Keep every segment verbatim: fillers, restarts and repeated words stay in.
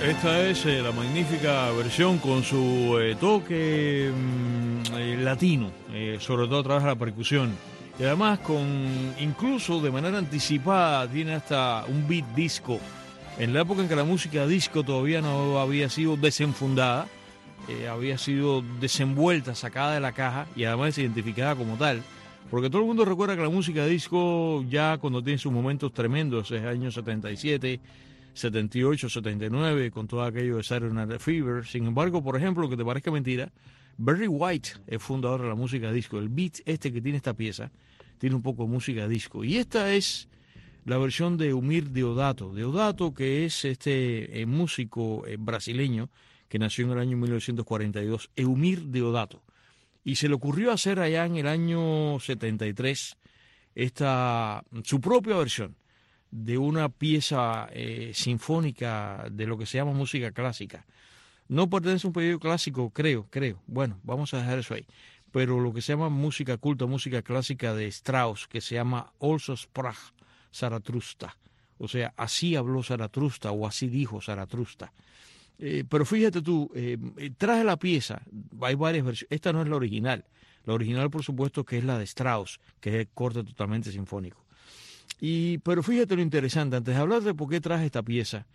Esta es eh, la magnífica versión con su eh, toque mm, eh, latino, eh, sobre todo a través de la percusión. Y además con, incluso de manera anticipada, tiene hasta un beat disco. En la época en que la música disco todavía no había sido desenfundada, eh, había sido desenvuelta, sacada de la caja y además identificada como tal. Porque todo el mundo recuerda que la música disco ya cuando tiene sus momentos tremendos, es años setenta y siete, setenta y ocho, setenta y nueve, con todo aquello de Saturday Night Fever. Sin embargo, por ejemplo, que te parezca mentira, Barry White es fundador de la música disco. El beat este que tiene esta pieza tiene un poco de música disco. Y esta es la versión de Eumir Deodato. Deodato, que es este eh, músico eh, brasileño que nació en el año mil novecientos cuarenta y dos. Eumir Deodato. Y se le ocurrió hacer allá en el año setenta y tres esta, su propia versión de una pieza eh, sinfónica de lo que se llama música clásica. No pertenece a un periodo clásico, creo, creo. Bueno, vamos a dejar eso ahí. Pero lo que se llama música culta, música clásica de Strauss, que se llama Also sprach Zarathustra. O sea, así habló Zarathustra o así dijo Zarathustra. Eh, pero fíjate tú, eh, traje la pieza, hay varias versiones. Esta no es la original. La original, por supuesto, que es la de Strauss, que es el corte totalmente sinfónico. Y, pero fíjate lo interesante, antes de hablar de por qué traje esta pieza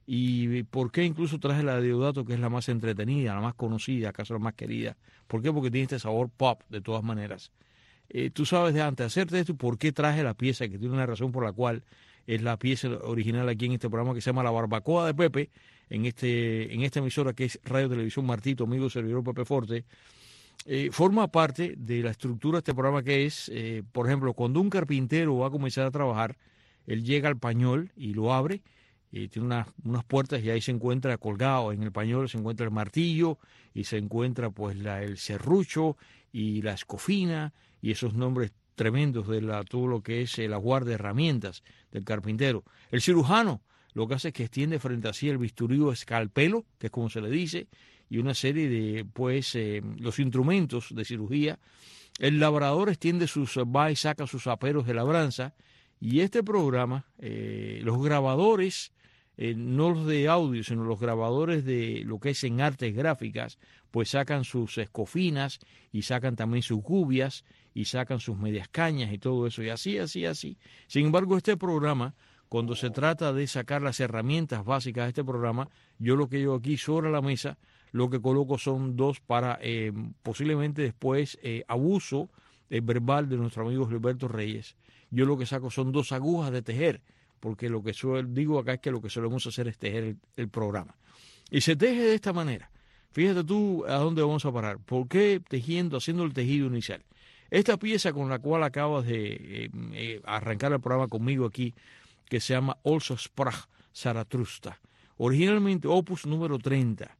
y por qué incluso traje la de Deodato, que es la más entretenida, la más conocida, acaso la más querida. ¿Por qué? Porque tiene este sabor pop, de todas maneras. Eh, tú sabes de antes de hacerte esto, por qué traje la pieza, que tiene una razón por la cual es la pieza original aquí en este programa que se llama La Barbacoa de Pepe, en este en esta emisora que es Radio Televisión Martito, amigo servidor Pepe Forte. Eh, forma parte de la estructura de este programa que es, eh, por ejemplo, cuando un carpintero va a comenzar a trabajar, él llega al pañol y lo abre, y tiene unas, unas puertas y ahí se encuentra colgado en el pañol, se encuentra el martillo y se encuentra pues la, el serrucho y la escofina y esos nombres tremendos de la, todo lo que es el ajuar de herramientas del carpintero. El cirujano lo que hace es que extiende frente a sí el bisturí o escalpelo, que es como se le dice, y una serie de, pues, eh, los instrumentos de cirugía. El labrador extiende sus, va y saca sus aperos de labranza, y este programa, eh, los grabadores, eh, no los de audio, sino los grabadores de lo que es en artes gráficas, pues sacan sus escofinas, y sacan también sus gubias, y sacan sus medias cañas y todo eso, y así, así, así. Sin embargo, este programa, cuando se trata de sacar las herramientas básicas de este programa, yo lo que llevo aquí sobre la mesa, lo que coloco son dos para eh, posiblemente después eh, abuso eh, verbal de nuestro amigo Gilberto Reyes. Yo lo que saco son dos agujas de tejer, porque lo que suelo, digo acá es que lo que solemos hacer es tejer el, el programa. Y se teje de esta manera. Fíjate tú a dónde vamos a parar. ¿Por qué tejiendo, haciendo el tejido inicial? Esta pieza con la cual acabas de eh, eh, arrancar el programa conmigo aquí, que se llama Also sprach Zarathustra, originalmente opus número treinta.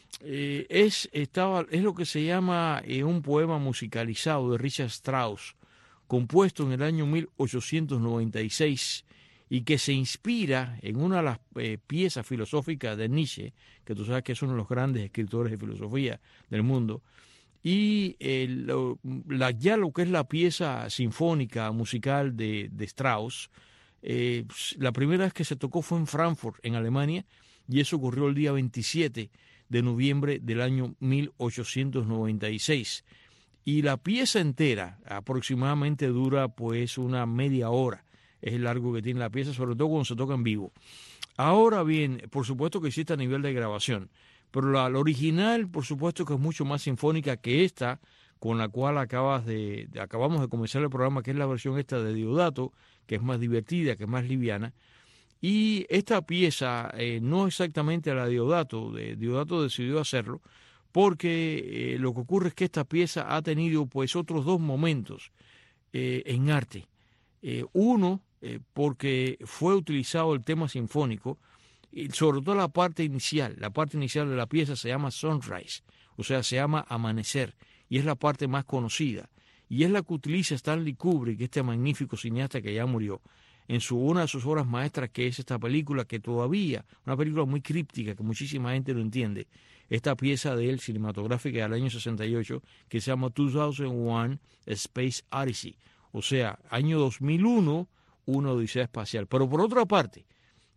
Eh, es, estaba, es lo que se llama eh, un poema musicalizado de Richard Strauss, compuesto en el año mil ochocientos noventa y seis y que se inspira en una de las eh, piezas filosóficas de Nietzsche, que tú sabes que es uno de los grandes escritores de filosofía del mundo, y eh, lo, la, ya lo que es la pieza sinfónica musical de, de Strauss. Eh, la primera vez que se tocó fue en Frankfurt, en Alemania, y eso ocurrió el día veintisiete de noviembre del año mil ochocientos noventa y seis. Y la pieza entera aproximadamente dura pues una media hora. Es el largo que tiene la pieza, sobre todo cuando se toca en vivo. Ahora bien, por supuesto que existe a nivel de grabación, pero la, la original, por supuesto que es mucho más sinfónica que esta, con la cual acabas de, de, acabamos de comenzar el programa, que es la versión esta de Deodato, que es más divertida, que es más liviana. Y esta pieza eh, no exactamente la de Deodato, de, Deodato decidió hacerlo, porque eh, lo que ocurre es que esta pieza ha tenido pues otros dos momentos eh, en arte. Eh, uno, eh, porque fue utilizado el tema sinfónico, y sobre todo la parte inicial, la parte inicial de la pieza se llama Sunrise, o sea, se llama Amanecer, y es la parte más conocida, y es la que utiliza Stanley Kubrick, este magnífico cineasta que ya murió, en su, una de sus obras maestras, que es esta película que todavía, una película muy críptica, que muchísima gente lo entiende, esta pieza de él cinematográfica del año sesenta y ocho, que se llama dos mil uno Space Odyssey, o sea, año dos mil uno, una odisea espacial. Pero por otra parte,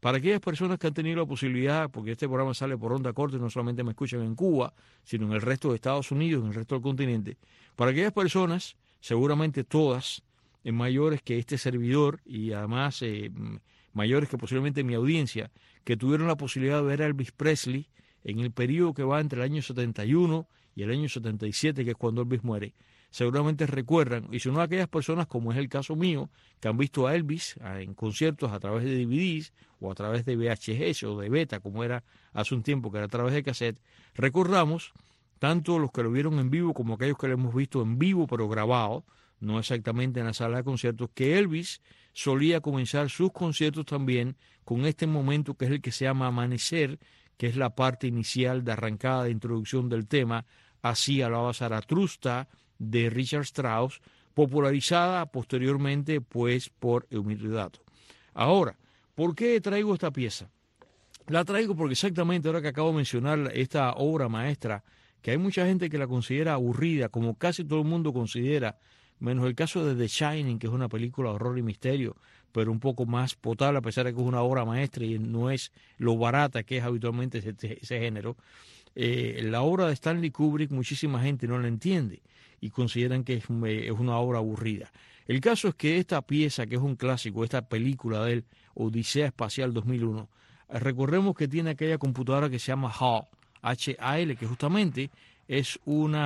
Para aquellas personas que han tenido la posibilidad, porque este programa sale por onda corta y no solamente me escuchan en Cuba, sino en el resto de Estados Unidos, en el resto del continente, para aquellas personas, seguramente todas, eh, mayores que este servidor y además eh, mayores que posiblemente mi audiencia, que tuvieron la posibilidad de ver a Elvis Presley en el periodo que va entre el año setenta y uno y el año setenta y siete, que es cuando Elvis muere, seguramente recuerdan, y si no aquellas personas, como es el caso mío, que han visto a Elvis en conciertos a través de D V Ds o a través de V H S o de beta, como era hace un tiempo, que era a través de cassette, recordamos, tanto los que lo vieron en vivo como aquellos que lo hemos visto en vivo pero grabado, no exactamente en la sala de conciertos, que Elvis solía comenzar sus conciertos también con este momento que es el que se llama Amanecer, que es la parte inicial de arrancada de introducción del tema, Así alaba Zaratustra, de Richard Strauss, popularizada posteriormente pues por Eumir Dato. Ahora, ¿por qué traigo esta pieza? La traigo porque exactamente ahora que acabo de mencionar esta obra maestra, que hay mucha gente que la considera aburrida, como casi todo el mundo considera, menos el caso de The Shining, que es una película de horror y misterio, pero un poco más potable, a pesar de que es una obra maestra y no es lo barata que es habitualmente ese, ese género. Eh, la obra de Stanley Kubrick muchísima gente no la entiende y consideran que es, es una obra aburrida. El caso es que esta pieza, que es un clásico, esta película de él, Odisea Espacial dos mil uno, recordemos que tiene aquella computadora que se llama H A L, H A L, que justamente es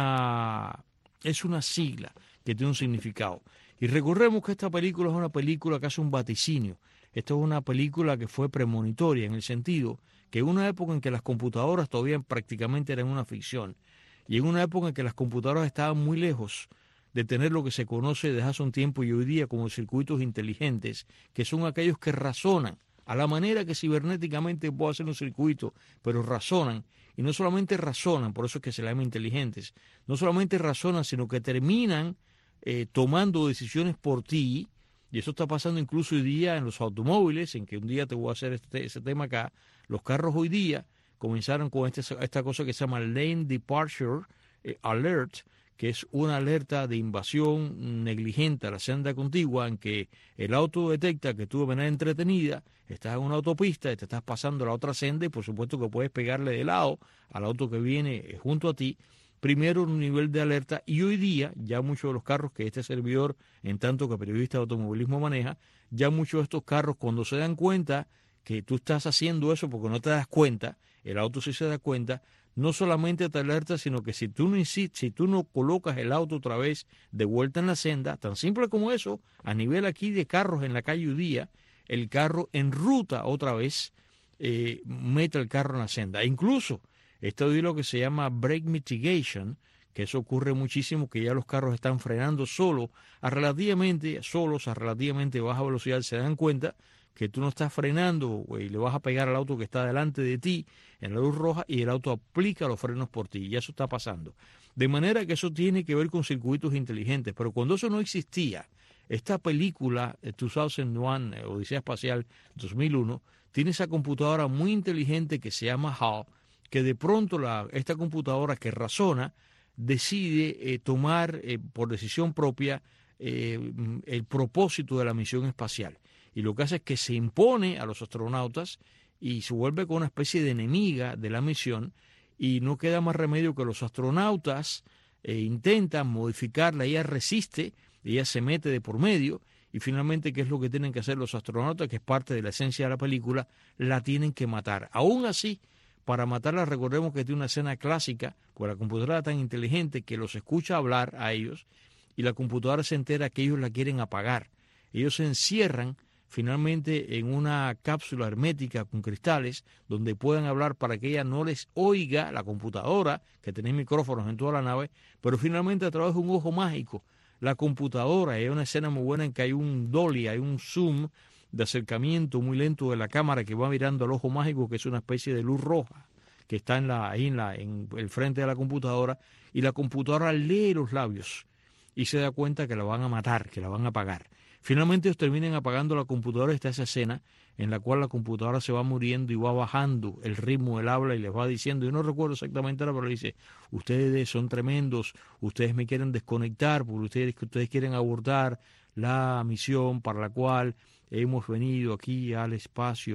una, es una sigla que tiene un significado. Y recordemos que esta película es una película que hace un vaticinio. Esta es una película que fue premonitoria en el sentido que en una época en que las computadoras todavía prácticamente eran una ficción, y en una época en que las computadoras estaban muy lejos de tener lo que se conoce desde hace un tiempo y hoy día como circuitos inteligentes, que son aquellos que razonan, a la manera que cibernéticamente puede hacer un circuito, pero razonan, y no solamente razonan, por eso es que se les llama inteligentes, no solamente razonan, sino que terminan eh, tomando decisiones por ti, y eso está pasando incluso hoy día en los automóviles, en que un día te voy a hacer este, ese tema acá. Los carros hoy día comenzaron con este, esta cosa que se llama Lane Departure eh, Alert, que es una alerta de invasión negligente a la senda contigua, en que el auto detecta que tú de manera entretenida estás en una autopista y te estás pasando a la otra senda y por supuesto que puedes pegarle de lado al auto que viene junto a ti. Primero un nivel de alerta, y hoy día ya muchos de los carros que este servidor, en tanto que periodista de automovilismo maneja, ya muchos de estos carros cuando se dan cuenta que tú estás haciendo eso porque no te das cuenta, el auto sí se da cuenta, no solamente te alerta, sino que si tú no insistes, si tú no colocas el auto otra vez de vuelta en la senda, tan simple como eso, a nivel aquí de carros en la calle hoy día, el carro en ruta otra vez eh, mete el carro en la senda. E incluso esto es lo que se llama brake mitigation, que eso ocurre muchísimo, que ya los carros están frenando solo, a relativamente, solos a relativamente baja velocidad, se dan cuenta que tú no estás frenando y le vas a pegar al auto que está delante de ti en la luz roja y el auto aplica los frenos por ti, y eso está pasando. De manera que eso tiene que ver con circuitos inteligentes, pero cuando eso no existía, esta película, dos mil uno, Odisea Espacial dos mil uno, tiene esa computadora muy inteligente que se llama H A L, que de pronto la, esta computadora que razona decide eh, tomar eh, por decisión propia eh, el propósito de la misión espacial. Y lo que hace es que se impone a los astronautas y se vuelve con una especie de enemiga de la misión, y no queda más remedio que los astronautas eh, intentan modificarla, ella resiste, ella se mete de por medio, y finalmente, ¿qué es lo que tienen que hacer los astronautas? Que es parte de la esencia de la película, la tienen que matar. Aún así, para matarla, recordemos que tiene una escena clásica, porque la computadora es tan inteligente que los escucha hablar a ellos, y la computadora se entera que ellos la quieren apagar. Ellos se encierran finalmente en una cápsula hermética con cristales donde puedan hablar para que ella no les oiga la computadora, que tiene micrófonos en toda la nave, pero finalmente a través de un ojo mágico, la computadora, hay una escena muy buena en que hay un dolly, hay un zoom de acercamiento muy lento de la cámara que va mirando al ojo mágico, que es una especie de luz roja que está en la, ahí en, la, en el frente de la computadora, y la computadora lee los labios y se da cuenta que la van a matar, que la van a apagar. Finalmente ellos terminan apagando la computadora. Está esa escena en la cual la computadora se va muriendo y va bajando el ritmo del habla y les va diciendo, yo no recuerdo exactamente ahora, pero le dice, ustedes son tremendos, ustedes me quieren desconectar porque ustedes, ustedes quieren abortar la misión para la cual hemos venido aquí al espacio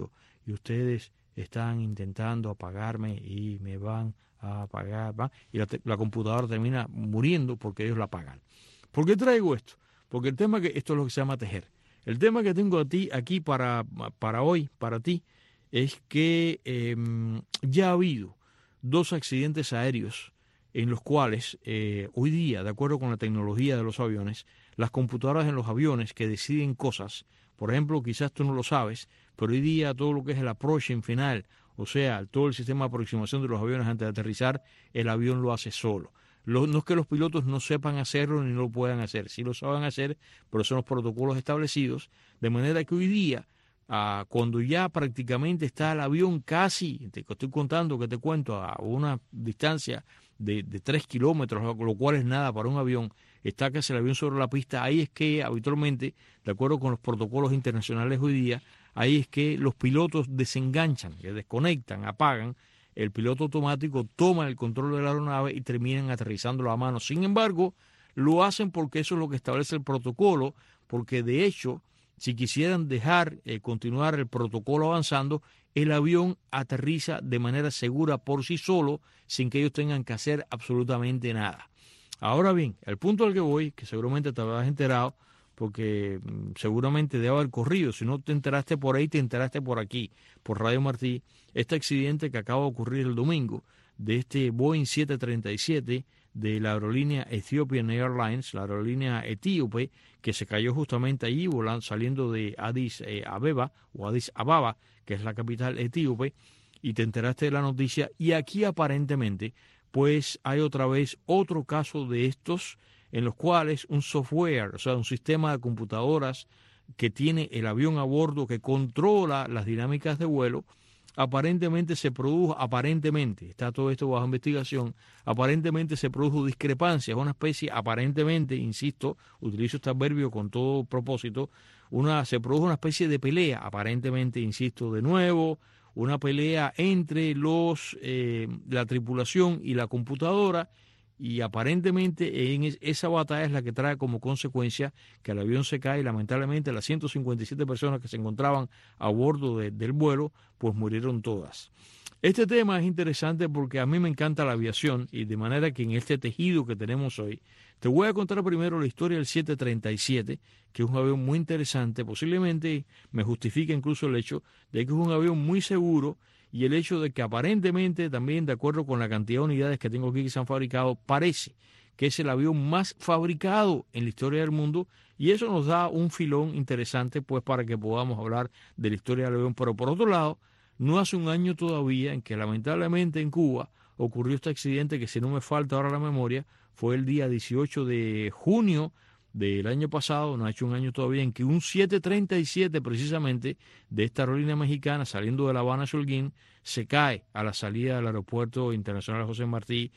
y ustedes están intentando apagarme y me van a apagar, ¿va? Y la, la computadora termina muriendo porque ellos la apagan. ¿Por qué traigo esto? Porque el tema que, esto es lo que se llama tejer. El tema que tengo a ti aquí para, para hoy, para ti, es que eh, ya ha habido dos accidentes aéreos en los cuales eh, hoy día, de acuerdo con la tecnología de los aviones, las computadoras en los aviones que deciden cosas, por ejemplo, quizás tú no lo sabes, pero hoy día todo lo que es el approaching final, o sea, todo el sistema de aproximación de los aviones antes de aterrizar, el avión lo hace solo. Lo, no es que los pilotos no sepan hacerlo ni no lo puedan hacer, sí lo saben hacer, pero son los protocolos establecidos, de manera que hoy día, ah, cuando ya prácticamente está el avión casi, te estoy contando que te cuento, a una distancia de, de tres kilómetros, lo cual es nada para un avión, está casi el avión sobre la pista, ahí es que habitualmente, de acuerdo con los protocolos internacionales hoy día, ahí es que los pilotos desenganchan, que desconectan, apagan, el piloto automático toma el control de la aeronave y terminan aterrizándolo a mano. Sin embargo, lo hacen porque eso es lo que establece el protocolo, porque de hecho, si quisieran dejar eh, continuar el protocolo avanzando, el avión aterriza de manera segura por sí solo, sin que ellos tengan que hacer absolutamente nada. Ahora bien, el punto al que voy, que seguramente te habrás enterado, porque mmm, seguramente debe haber corrido, si no te enteraste por ahí, te enteraste por aquí, por Radio Martí, este accidente que acaba de ocurrir el domingo, de este Boeing siete treinta y siete de la aerolínea Ethiopian Airlines, la aerolínea etíope, que se cayó justamente allí, volando, saliendo de Addis eh, Abeba, o Addis Ababa, que es la capital etíope, y te enteraste de la noticia, y aquí aparentemente, pues hay otra vez otro caso de estos, en los cuales un software, o sea, un sistema de computadoras que tiene el avión a bordo, que controla las dinámicas de vuelo, aparentemente se produjo, aparentemente, está todo esto bajo investigación, aparentemente se produjo discrepancia, una especie, aparentemente, insisto, utilizo este adverbio con todo propósito, una, se produjo una especie de pelea, aparentemente, insisto, de nuevo, una pelea entre los eh, la tripulación y la computadora, y aparentemente en esa batalla es la que trae como consecuencia que el avión se cae y lamentablemente las ciento cincuenta y siete personas que se encontraban a bordo de, del vuelo pues murieron todas. Este tema es interesante porque a mí me encanta la aviación y de manera que en este tejido que tenemos hoy te voy a contar primero la historia del siete treinta y siete, que es un avión muy interesante, posiblemente me justifica incluso el hecho de que es un avión muy seguro, y el hecho de que aparentemente también, de acuerdo con la cantidad de unidades que tengo aquí que se han fabricado, parece que es el avión más fabricado en la historia del mundo, y eso nos da un filón interesante pues para que podamos hablar de la historia del avión. Pero por otro lado, no hace un año todavía en que lamentablemente en Cuba ocurrió este accidente que, si no me falta ahora la memoria, fue el día dieciocho de junio del año pasado, no ha hecho un año todavía, en que un siete treinta y siete precisamente de esta aerolínea mexicana saliendo de La Habana, Holguín, se cae a la salida del aeropuerto internacional José Martí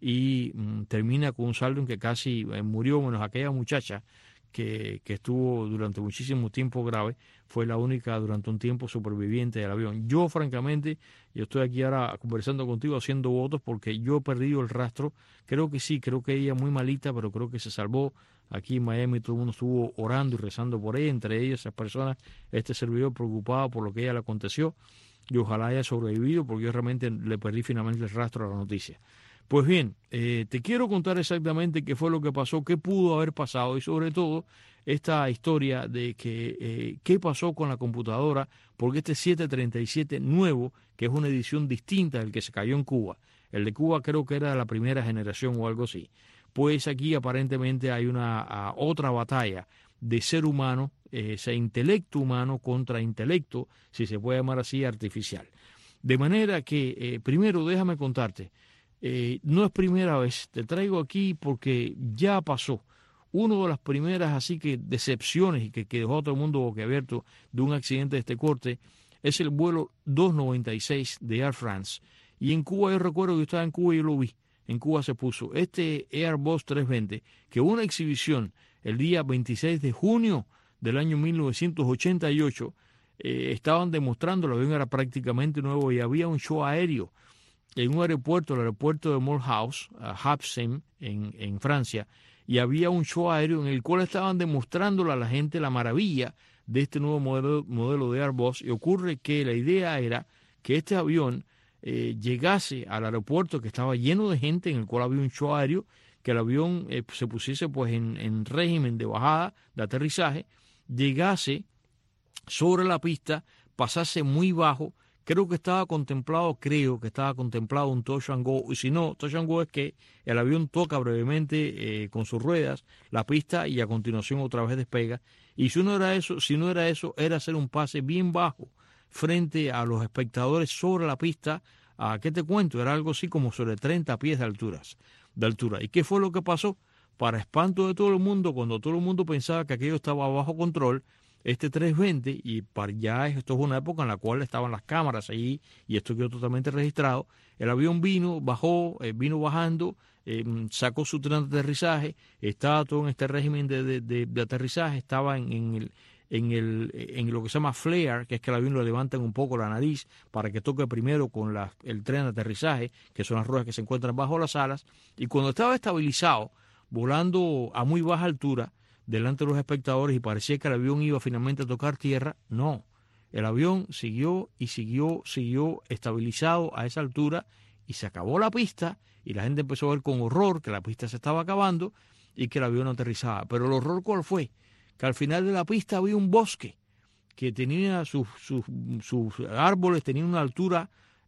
y mmm, termina con un saldo en que casi eh, murió, menos aquella muchacha que, que estuvo durante muchísimo tiempo grave, fue la única durante un tiempo superviviente del avión. Yo, francamente, yo estoy aquí ahora conversando contigo, haciendo votos, porque yo he perdido el rastro. Creo que sí, creo que ella muy malita, pero creo que se salvó. Aquí en Miami todo el mundo estuvo orando y rezando por ella, entre ellas esas personas, este servidor preocupado por lo que a ella le aconteció, y ojalá haya sobrevivido, porque yo realmente le perdí finalmente el rastro a la noticia. Pues bien, eh, te quiero contar exactamente qué fue lo que pasó, qué pudo haber pasado, y sobre todo esta historia de que eh, qué pasó con la computadora, porque este siete treinta y siete nuevo, que es una edición distinta del que se cayó en Cuba, el de Cuba creo que era de la primera generación o algo así, pues aquí aparentemente hay una a, otra batalla de ser humano, eh, ese intelecto humano contra intelecto, si se puede llamar así, artificial. De manera que, eh, primero déjame contarte, eh, no es primera vez, te traigo aquí porque ya pasó. Una de las primeras así que decepciones y que, que dejó a todo el mundo boquiabierto de un accidente de este corte es el vuelo doscientos noventa y seis de Air France. Y en Cuba, yo recuerdo que yo estaba en Cuba y yo lo vi. En Cuba se puso este Airbus trescientos veinte, que una exhibición el día veintiséis de junio del año mil novecientos ochenta y ocho, eh, estaban demostrando, el avión era prácticamente nuevo y había un show aéreo en un aeropuerto, el aeropuerto de Mulhouse, uh, Hapsim, en, en Francia, y había un show aéreo en el cual estaban demostrándole a la gente la maravilla de este nuevo modelo, modelo de Airbus, y ocurre que la idea era que este avión eh, llegase al aeropuerto que estaba lleno de gente, en el cual había un show aéreo, que el avión eh, se pusiese pues en, en régimen de bajada, de aterrizaje, llegase sobre la pista, pasase muy bajo. Creo que estaba contemplado, creo que estaba contemplado un touch and go, y si no, touch and go es que el avión toca brevemente eh, con sus ruedas la pista y a continuación otra vez despega. Y si no era eso, si no era eso, era hacer un pase bien bajo frente a los espectadores sobre la pista. ¿A qué te cuento? Era algo así como sobre treinta pies de alturas, de altura. ¿Y qué fue lo que pasó? Para espanto de todo el mundo, cuando todo el mundo pensaba que aquello estaba bajo control, este trescientos veinte, y para ya esto es una época en la cual estaban las cámaras allí y esto quedó totalmente registrado, el avión vino, bajó, eh, vino bajando, eh, sacó su tren de aterrizaje, estaba todo en este régimen de, de, de, de aterrizaje, estaba en, en, el, en, el, en lo que se llama flare, que es que el avión lo levantan un poco la nariz para que toque primero con la, el tren de aterrizaje, que son las ruedas que se encuentran bajo las alas, y cuando estaba estabilizado, volando a muy baja altura, delante de los espectadores, y parecía que el avión iba finalmente a tocar tierra, no. El avión siguió y siguió, siguió estabilizado a esa altura y se acabó la pista y la gente empezó a ver con horror que la pista se estaba acabando y que el avión no aterrizaba. Pero el horror, ¿cuál fue? Que al final de la pista había un bosque que tenía sus, sus, sus árboles, tenía una altura,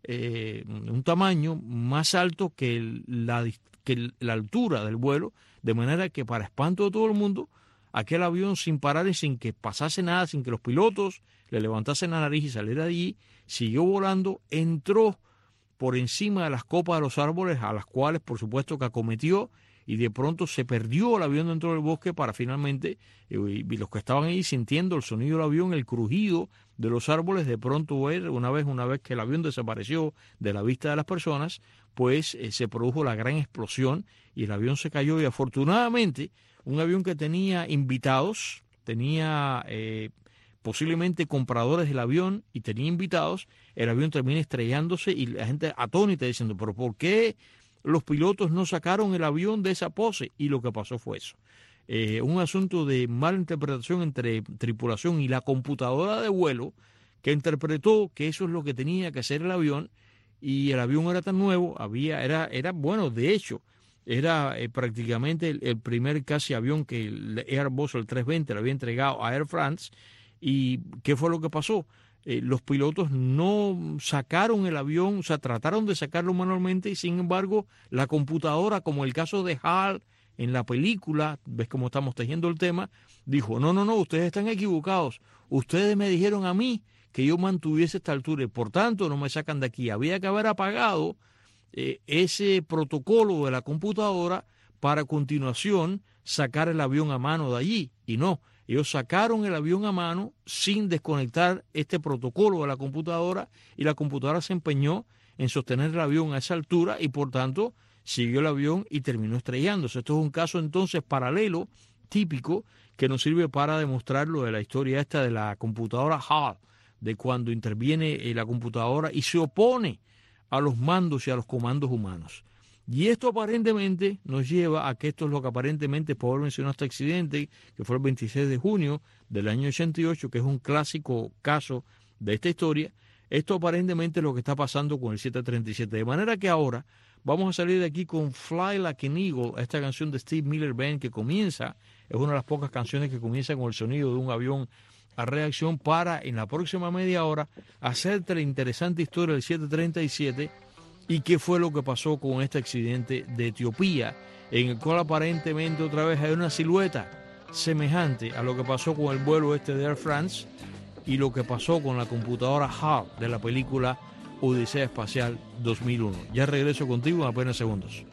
eh, un tamaño más alto que, el, la, que la altura del vuelo, de manera que para espanto de todo el mundo, aquel avión sin parar y sin que pasase nada, sin que los pilotos le levantasen la nariz y saliera de allí, siguió volando, entró por encima de las copas de los árboles, a las cuales por supuesto que acometió, y de pronto se perdió el avión dentro del bosque para finalmente, y, y los que estaban ahí sintiendo el sonido del avión, el crujido de los árboles, de pronto ver, una vez, una vez que el avión desapareció de la vista de las personas, pues eh, se produjo la gran explosión y el avión se cayó, y afortunadamente un avión que tenía invitados, tenía eh, posiblemente compradores del avión y tenía invitados, el avión termina estrellándose y la gente atónita diciendo, pero ¿por qué los pilotos no sacaron el avión de esa pose? Y lo que pasó fue eso. Eh, un asunto de mala interpretación entre tripulación y la computadora de vuelo, que interpretó que eso es lo que tenía que hacer el avión, y el avión era tan nuevo, había, era, era bueno, de hecho, era eh, prácticamente el, el primer casi avión que el Airbus, el trescientos veinte, le había entregado a Air France. ¿Y qué fue lo que pasó? Eh, los pilotos no sacaron el avión, o sea, trataron de sacarlo manualmente, y sin embargo la computadora, como el caso de Hal en la película, ves cómo estamos tejiendo el tema, dijo, no, no, no, ustedes están equivocados, ustedes me dijeron a mí que yo mantuviese esta altura y por tanto no me sacan de aquí. Había que haber apagado eh, ese protocolo de la computadora para a continuación sacar el avión a mano de allí, y no. Ellos sacaron el avión a mano sin desconectar este protocolo de la computadora, y la computadora se empeñó en sostener el avión a esa altura y por tanto siguió el avión y terminó estrellándose. Esto es un caso entonces paralelo, típico, que nos sirve para demostrar lo de la historia esta de la computadora Hal, de cuando interviene la computadora y se opone a los mandos y a los comandos humanos. Y esto aparentemente nos lleva a que esto es lo que aparentemente Paul mencionó, este accidente, que fue el veintiséis de junio del año ochenta y ocho, que es un clásico caso de esta historia. Esto aparentemente es lo que está pasando con el siete treinta y siete. De manera que ahora vamos a salir de aquí con Fly Like an Eagle, esta canción de Steve Miller Band que comienza, es una de las pocas canciones que comienza con el sonido de un avión a reacción, para en la próxima media hora hacerte la interesante historia del siete treinta y siete y qué fue lo que pasó con este accidente de Etiopía, en el cual aparentemente otra vez hay una silueta semejante a lo que pasó con el vuelo este de Air France y lo que pasó con la computadora Hal de la película Odisea Espacial dos mil uno. Ya regreso contigo en apenas segundos.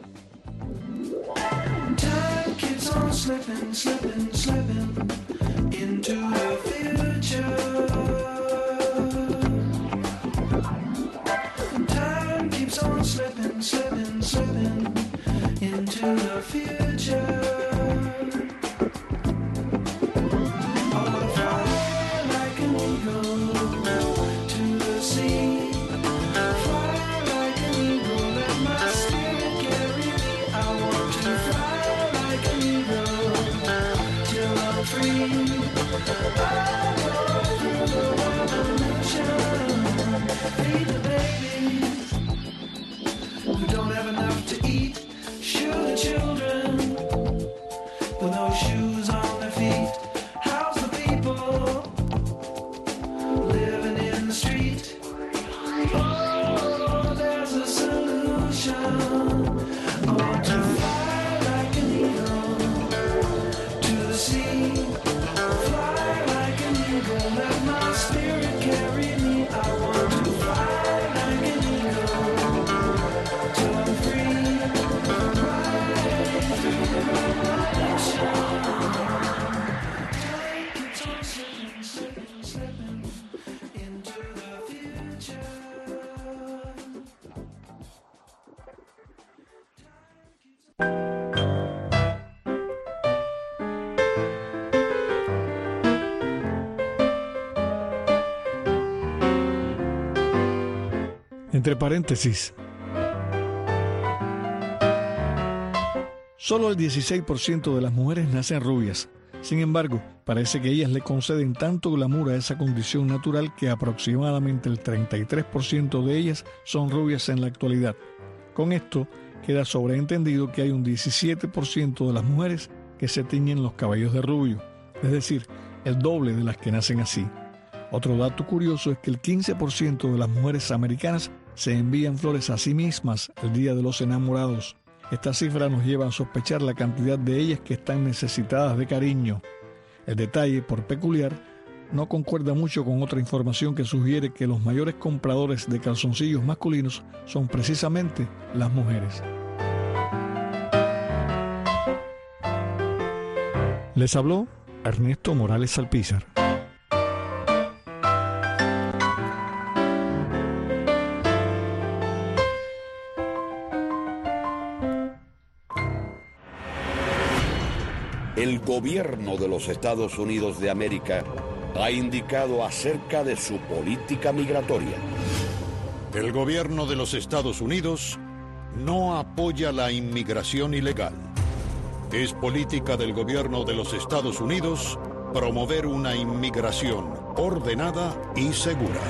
Time keeps on slipping, slipping, slipping into the future. Time keeps on slipping, slipping, slipping into the future. I wanna fly like an eagle to the sea. Fly like an eagle, let my spirit carry me. I want to fly like an eagle till I'm free. I want babies who don't have enough to eat. Sugar children with no shoes on their feet. How's the people living in the street? Oh, there's a solution. I want to fly like an eagle to the sea. Fly like an eagle, let my spirit carry me. I want to fly like an eagle till I'm free. Riding through the revolution. Time keeps on slipping, slipping, slipping into the future. Entre paréntesis, solo el dieciséis por ciento de las mujeres nacen rubias. Sin embargo, parece que ellas le conceden tanto glamour a esa condición natural que aproximadamente el treinta y tres por ciento de ellas son rubias en la actualidad. Con esto, queda sobreentendido que hay un diecisiete por ciento de las mujeres que se tiñen los cabellos de rubio, es decir, el doble de las que nacen así. Otro dato curioso es que el quince por ciento de las mujeres americanas se envían flores a sí mismas el Día de los Enamorados. Esta cifra nos lleva a sospechar la cantidad de ellas que están necesitadas de cariño. El detalle, por peculiar, no concuerda mucho con otra información que sugiere que los mayores compradores de calzoncillos masculinos son precisamente las mujeres. Les habló Ernesto Morales Alpizar. El gobierno de los Estados Unidos de América ha indicado acerca de su política migratoria. El gobierno de los Estados Unidos no apoya la inmigración ilegal. Es política del gobierno de los Estados Unidos promover una inmigración ordenada y segura.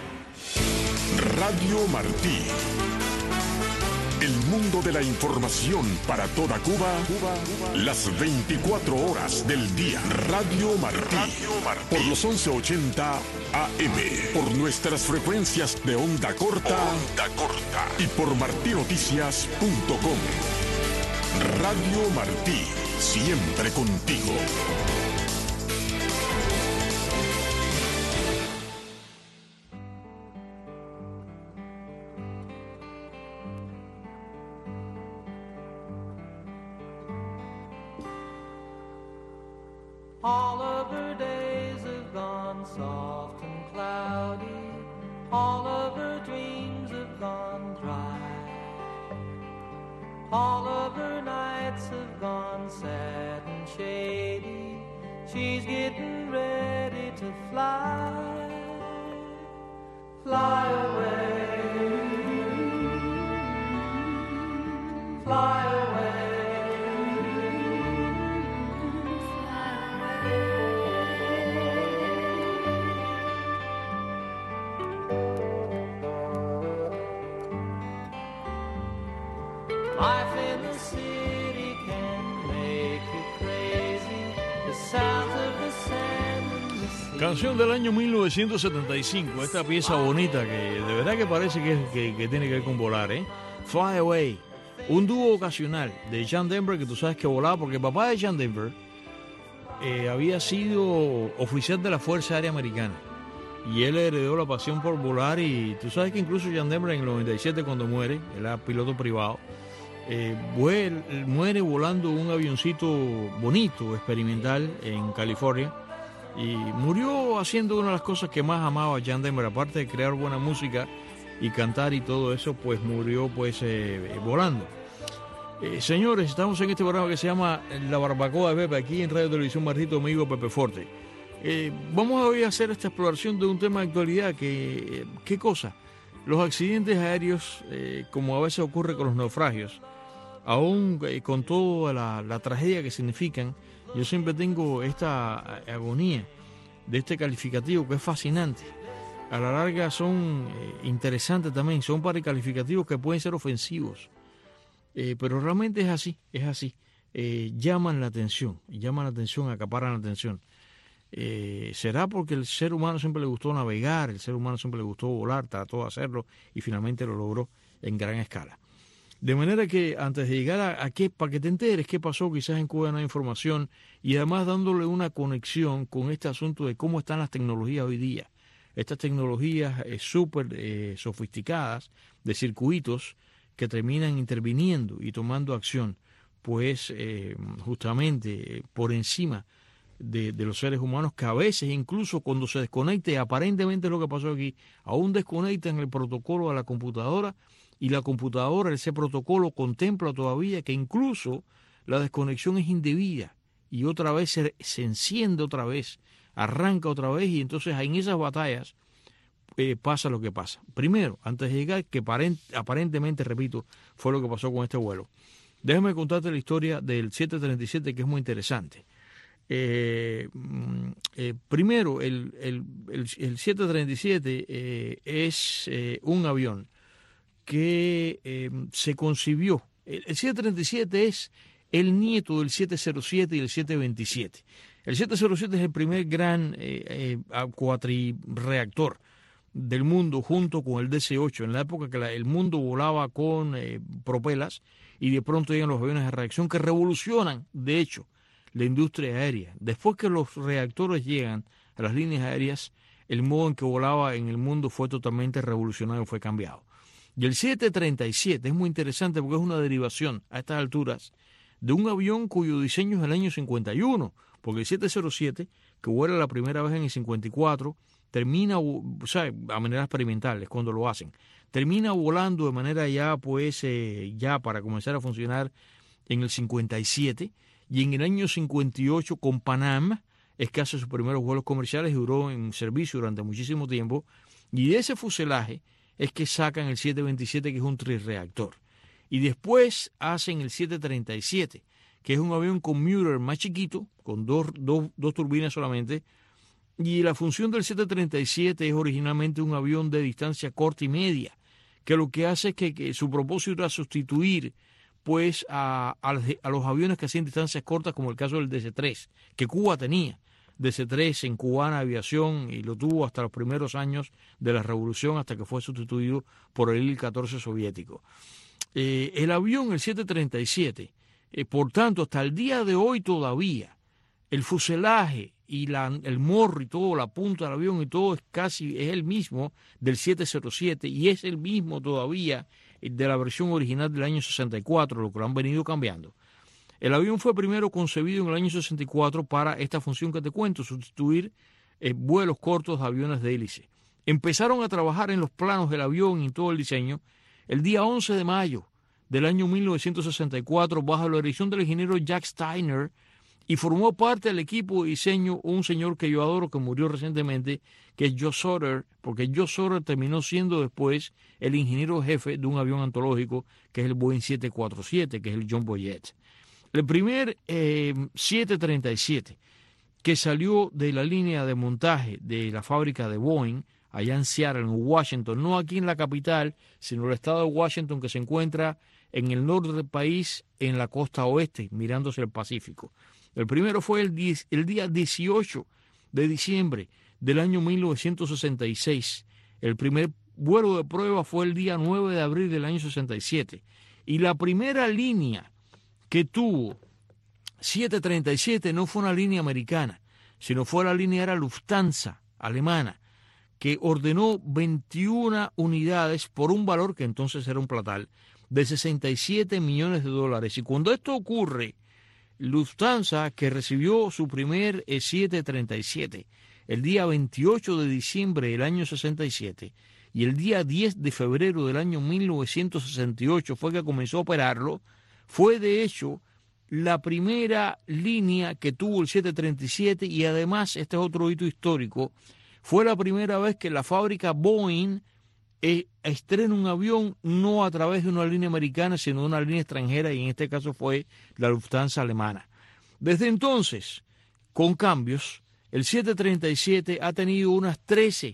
Radio Martí. El mundo de la información para toda Cuba, las veinticuatro horas del día. Radio Martí, por los once ochenta A M, por nuestras frecuencias de onda corta, onda corta y por martí noticias punto com. Radio Martí, siempre contigo. All of her days have gone soft and cloudy. All of her dreams have gone dry. All of her nights have gone sad and shady. She's getting ready to fly. Fly away. Fly away. Life in the city can make you crazy. The sounds of the sand and the sea. Canción del año mil novecientos setenta y cinco, esta pieza bonita que de verdad que parece que, que, que tiene que ver con volar, ¿eh? Fly Away, un dúo ocasional de John Denver, que tú sabes que volaba porque el papá de John Denver eh, había sido oficial de la Fuerza Aérea Americana y él heredó la pasión por volar. Y tú sabes que incluso John Denver en el noventa y siete, cuando muere, él era piloto privado, Eh, muere, muere volando un avioncito bonito, experimental, en California, y murió haciendo una de las cosas que más amaba John Denver, aparte de crear buena música y cantar y todo eso, pues murió pues eh, volando. Eh, señores, estamos en este programa que se llama La Barbacoa de Pepe, aquí en Radio Televisión Martí, tu amigo Pepe Forte. Eh, vamos hoy a hacer esta exploración de un tema de actualidad que, ¿qué cosa? Los accidentes aéreos, eh, como a veces ocurre con los naufragios, aún eh, con toda la, la tragedia que significan, yo siempre tengo esta agonía de este calificativo que es fascinante. a la larga son eh, interesantes también, son calificativos que pueden ser ofensivos, eh, pero realmente es así, es así. Eh, llaman la atención, llaman la atención, acaparan la atención. Eh, será porque el ser humano siempre le gustó navegar, el ser humano siempre le gustó volar, trató de hacerlo y finalmente lo logró en gran escala. De manera que antes de llegar a, a qué, para que te enteres qué pasó, quizás en Cuba no hay información, y además dándole una conexión con este asunto de cómo están las tecnologías hoy día. Estas tecnologías eh, súper eh, sofisticadas de circuitos que terminan interviniendo y tomando acción, pues eh, justamente eh, por encima de, de los seres humanos, que a veces incluso cuando se desconecte, aparentemente lo que pasó aquí, aún desconectan el protocolo de la computadora, y la computadora, ese protocolo contempla todavía que incluso la desconexión es indebida y otra vez se, se enciende otra vez, arranca otra vez, y entonces en esas batallas eh, pasa lo que pasa. Primero, antes de llegar, que aparentemente, repito, fue lo que pasó con este vuelo. Déjame contarte la historia del siete treinta y siete, que es muy interesante. Eh, eh, primero, el, el, el, el siete treinta y siete eh, es eh, un avión que eh, se concibió. El, el siete treinta y siete es el nieto del siete cero siete y el siete veintisiete. El siete cero siete es el primer gran eh, eh, cuatrireactor del mundo, junto con el D C ocho, en la época que la, el mundo volaba con eh, propelas, y de pronto llegan los aviones de reacción que revolucionan, de hecho, la industria aérea. Después que los reactores llegan a las líneas aéreas, el modo en que volaba en el mundo fue totalmente revolucionado y fue cambiado. Y el siete treinta y siete es muy interesante porque es una derivación a estas alturas de un avión cuyo diseño es del año cincuenta y uno, porque el siete cero siete, que vuela la primera vez en el cincuenta y cuatro, termina, o sea, a manera experimental, es cuando lo hacen, termina volando de manera ya, pues, eh, ya para comenzar a funcionar en el cincuenta y siete, y en el año cincuenta y ocho con Panam es que hace sus primeros vuelos comerciales y duró en servicio durante muchísimo tiempo, y de ese fuselaje es que sacan el siete veintisiete, que es un trirreactor. Y después hacen el siete treinta y siete, que es un avión con Mutter más chiquito, con dos, dos, dos turbinas solamente, y la función del siete treinta y siete es originalmente un avión de distancia corta y media, que lo que hace es que, que su propósito era sustituir pues a, a, a los aviones que hacían distancias cortas, como el caso del D C tres, que Cuba tenía. D C tres en Cubana Aviación, y lo tuvo hasta los primeros años de la revolución, hasta que fue sustituido por el I L catorce soviético. Eh, el avión, el siete treinta y siete, eh, por tanto, hasta el día de hoy todavía, el fuselaje y la, el morro y todo, la punta del avión y todo es casi es el mismo del siete cero siete, y es el mismo todavía de la versión original del año sesenta y cuatro, lo que lo han venido cambiando. El avión fue primero concebido en el año sesenta y cuatro para esta función que te cuento, sustituir eh, vuelos cortos de aviones de hélice. Empezaron a trabajar en los planos del avión y todo el diseño el día once de mayo del año mil novecientos sesenta y cuatro bajo la dirección del ingeniero Jack Steiner, y formó parte del equipo de diseño un señor que yo adoro, que murió recientemente, que es Joe Sutter, porque Joe Sutter terminó siendo después el ingeniero jefe de un avión antológico, que es el Boeing siete cuarenta y siete, que es el Jumbo Jet. El primer eh, siete treinta y siete que salió de la línea de montaje de la fábrica de Boeing, allá en Seattle, en Washington, no aquí en la capital, sino el estado de Washington, que se encuentra en el norte del país, en la costa oeste, mirándose el Pacífico. El primero fue el, diez, el día dieciocho de diciembre del año mil novecientos sesenta y seis. El primer vuelo de prueba fue el día nueve de abril del año sesenta y siete. Y la primera línea que tuvo siete treinta y siete no fue una línea americana, sino fue la línea era Lufthansa, alemana, que ordenó veintiuna unidades por un valor que entonces era un platal de sesenta y siete millones de dólares. Y cuando esto ocurre, Lufthansa, que recibió su primer siete treinta y siete el día veintiocho de diciembre del año sesenta y siete, y el día diez de febrero del año mil novecientos sesenta y ocho fue que comenzó a operarlo, fue de hecho la primera línea que tuvo el siete treinta y siete, y además, este es otro hito histórico, fue la primera vez que la fábrica Boeing eh, estrena un avión no a través de una línea americana, sino de una línea extranjera, y en este caso fue la Lufthansa alemana. Desde entonces, con cambios, el siete treinta y siete ha tenido unas trece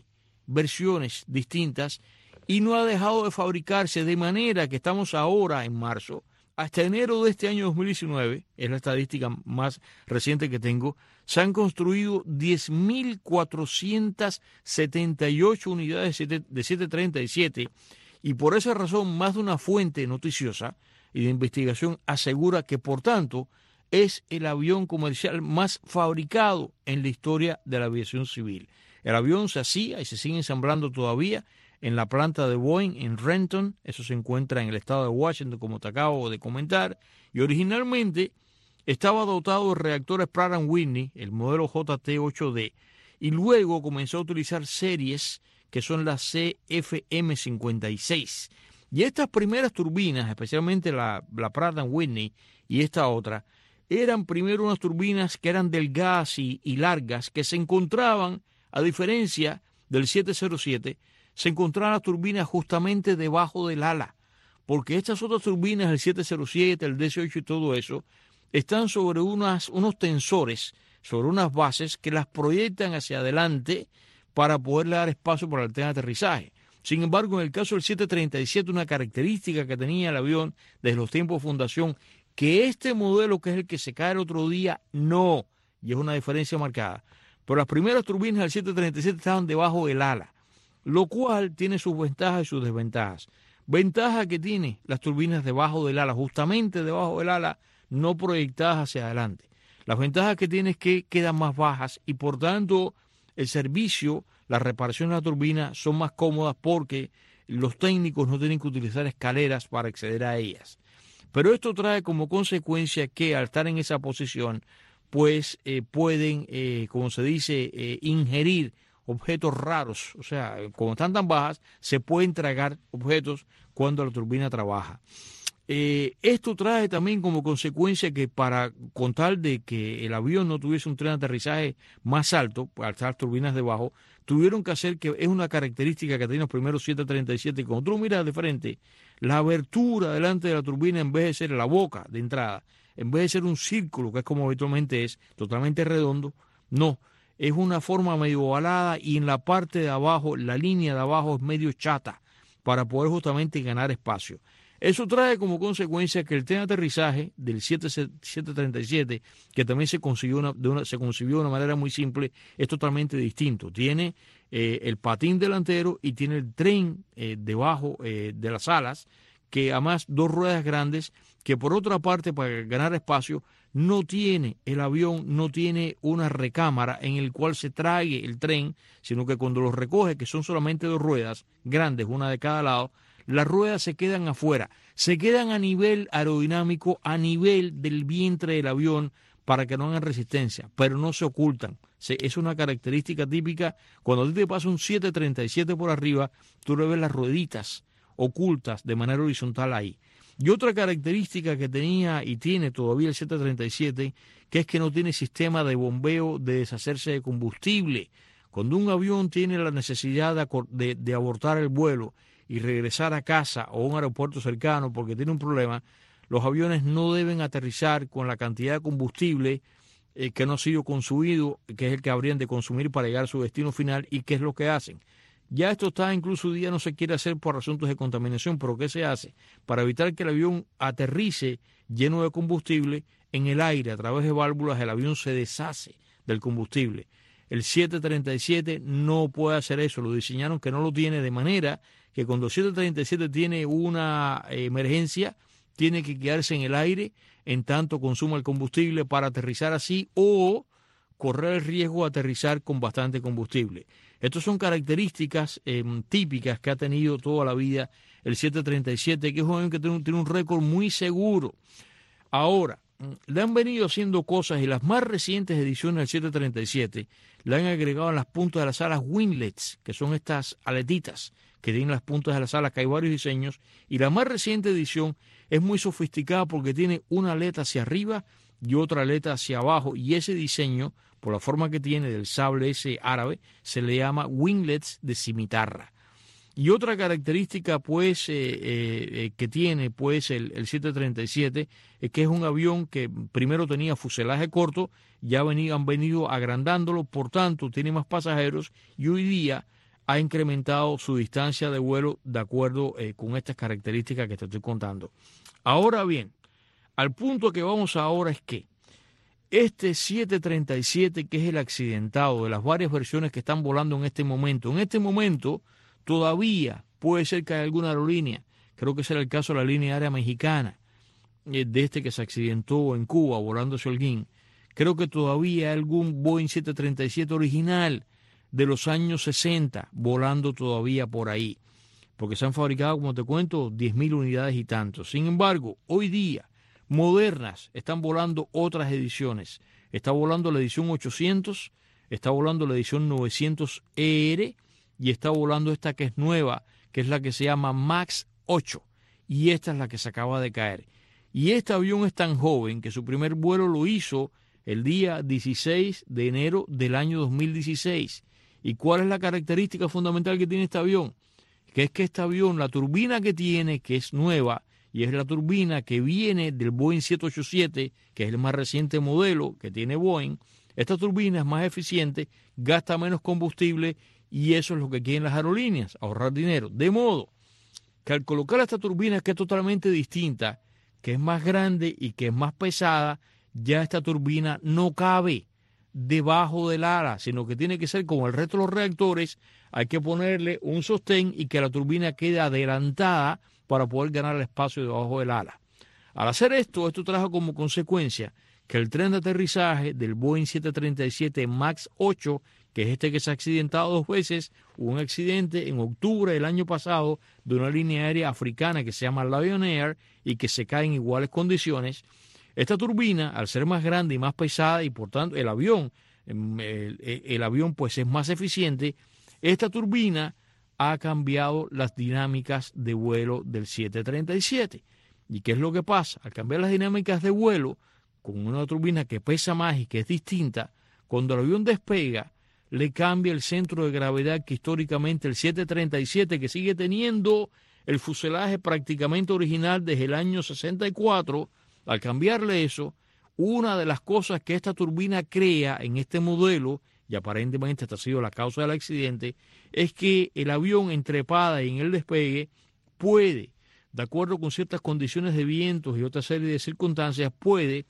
versiones distintas y no ha dejado de fabricarse, de manera que estamos ahora en marzo. Hasta enero de este año dos mil diecinueve, es la estadística más reciente que tengo, se han construido diez mil cuatrocientas setenta y ocho unidades de setecientos treinta y siete y por esa razón más de una fuente noticiosa y de investigación asegura que, por tanto, es el avión comercial más fabricado en la historia de la aviación civil. El avión se hacía y se sigue ensamblando todavía en la planta de Boeing en Renton, eso se encuentra en el estado de Washington, como te acabo de comentar, y originalmente estaba dotado de reactores Pratt and Whitney, el modelo J T ocho D, y luego comenzó a utilizar series que son las C F M cincuenta y seis. Y estas primeras turbinas, especialmente la, la Pratt and Whitney y esta otra, eran primero unas turbinas que eran delgadas y, y largas, que se encontraban, a diferencia del siete cero siete, se encontraban las turbinas justamente debajo del ala, porque estas otras turbinas, el siete cero siete, el D C ocho y todo eso, están sobre unas, unos tensores, sobre unas bases que las proyectan hacia adelante para poderle dar espacio para el tren de aterrizaje. Sin embargo, en el caso del siete treinta y siete, una característica que tenía el avión desde los tiempos de fundación, que este modelo, que es el que se cae el otro día, no, y es una diferencia marcada. Pero las primeras turbinas del siete treinta y siete estaban debajo del ala, lo cual tiene sus ventajas y sus desventajas. Ventaja que tiene las turbinas debajo del ala, justamente debajo del ala, no proyectadas hacia adelante. Las ventajas que tiene es que quedan más bajas y por tanto el servicio, la reparación de la turbina son más cómodas porque los técnicos no tienen que utilizar escaleras para acceder a ellas. Pero esto trae como consecuencia que al estar en esa posición, pues eh, pueden, eh, como se dice, eh, ingerir objetos raros, o sea, como están tan bajas, se pueden tragar objetos cuando la turbina trabaja. Eh, esto trae también como consecuencia que para con tal de que el avión no tuviese un tren de aterrizaje más alto, al estar turbinas debajo, tuvieron que hacer, que es una característica que tienen los primeros siete treinta y siete, y cuando tú lo miras de frente, la abertura delante de la turbina, en vez de ser la boca de entrada, en vez de ser un círculo, que es como habitualmente es, totalmente redondo, no, es una forma medio ovalada y en la parte de abajo, la línea de abajo es medio chata para poder justamente ganar espacio. Eso trae como consecuencia que el tren de aterrizaje del siete treinta y siete, que también se concibió, una, de una, se concibió de una manera muy simple, es totalmente distinto. Tiene eh, el patín delantero y tiene el tren eh, debajo eh, de las alas, que además dos ruedas grandes, que por otra parte, para ganar espacio, no tiene, el avión no tiene una recámara en el cual se trague el tren, sino que cuando lo recoge, que son solamente dos ruedas grandes, una de cada lado, las ruedas se quedan afuera, se quedan a nivel aerodinámico, a nivel del vientre del avión, para que no hagan resistencia, pero no se ocultan. Se, es una característica típica. Cuando a ti te pasa un siete treinta y siete por arriba, tú le ves las rueditas ocultas de manera horizontal ahí. Y otra característica que tenía y tiene todavía el siete treinta y siete, que es que no tiene sistema de bombeo de deshacerse de combustible. Cuando un avión tiene la necesidad de, de, de abortar el vuelo y regresar a casa o a un aeropuerto cercano porque tiene un problema, los aviones no deben aterrizar con la cantidad de combustible eh, que no ha sido consumido, que es el que habrían de consumir para llegar a su destino final. ¿Y qué es lo que hacen? Ya esto está, incluso hoy día no se quiere hacer por asuntos de contaminación, pero ¿qué se hace? Para evitar que el avión aterrice lleno de combustible, en el aire, a través de válvulas, el avión se deshace del combustible. El siete treinta y siete no puede hacer eso, lo diseñaron que no lo tiene, de manera que cuando el siete treinta y siete tiene una emergencia, tiene que quedarse en el aire en tanto consuma el combustible para aterrizar así o correr el riesgo de aterrizar con bastante combustible. Estas son características eh, típicas que ha tenido toda la vida el siete treinta y siete, que es un avión que tiene un, tiene un récord muy seguro. Ahora, le han venido haciendo cosas y las más recientes ediciones del siete treinta y siete le han agregado en las puntas de las alas winglets, que son estas aletitas que tienen las puntas de las alas, que hay varios diseños, y la más reciente edición es muy sofisticada porque tiene una aleta hacia arriba y otra aleta hacia abajo, y ese diseño, por la forma que tiene del sable ese árabe, se le llama winglets de cimitarra. Y otra característica pues eh, eh, que tiene pues el, el siete treinta y siete es que es un avión que primero tenía fuselaje corto, ya venido, han venido agrandándolo, por tanto tiene más pasajeros, y hoy día ha incrementado su distancia de vuelo de acuerdo eh, con estas características que te estoy contando. Ahora bien, al punto que vamos ahora es que este siete treinta y siete, que es el accidentado de las varias versiones que están volando en este momento, en este momento todavía puede ser que haya alguna aerolínea, creo que será el caso de la línea aérea mexicana, eh, de este que se accidentó en Cuba volando hacia Holguín. Creo que todavía hay algún Boeing siete treinta y siete original de los años sesenta volando todavía por ahí, porque se han fabricado, como te cuento, diez mil unidades y tantos. Sin embargo, hoy día, modernas, están volando otras ediciones. Está volando la edición ochocientos, está volando la edición novecientos E R y está volando esta que es nueva, que es la que se llama MAX ocho, y esta es la que se acaba de caer. Y este avión es tan joven que su primer vuelo lo hizo el día dieciséis de enero del año dos mil dieciséis. ¿Y cuál es la característica fundamental que tiene este avión? Que es que este avión, la turbina que tiene, que es nueva, y es la turbina que viene del Boeing siete ochenta y siete, que es el más reciente modelo que tiene Boeing. Esta turbina es más eficiente, gasta menos combustible, y eso es lo que quieren las aerolíneas, ahorrar dinero. De modo que al colocar esta turbina, que es totalmente distinta, que es más grande y que es más pesada, ya esta turbina no cabe debajo del ala, sino que tiene que ser como el resto de los reactores, hay que ponerle un sostén y que la turbina quede adelantada para poder ganar el espacio debajo del ala. Al hacer esto, esto trajo como consecuencia que el tren de aterrizaje del Boeing siete treinta y siete MAX ocho, que es este que se ha accidentado dos veces, hubo un accidente en octubre del año pasado de una línea aérea africana que se llama Lion Air y que se cae en iguales condiciones. Esta turbina, al ser más grande y más pesada, y por tanto el avión, el, el, el avión pues es más eficiente, esta turbina ha cambiado las dinámicas de vuelo del siete treinta y siete. ¿Y qué es lo que pasa? Al cambiar las dinámicas de vuelo, con una turbina que pesa más y que es distinta, cuando el avión despega, le cambia el centro de gravedad que históricamente el siete treinta y siete, que sigue teniendo el fuselaje prácticamente original desde el año sesenta y cuatro, al cambiarle eso, una de las cosas que esta turbina crea en este modelo, y aparentemente esta ha sido la causa del accidente, es que el avión en trepada y en el despegue puede, de acuerdo con ciertas condiciones de vientos y otra serie de circunstancias, puede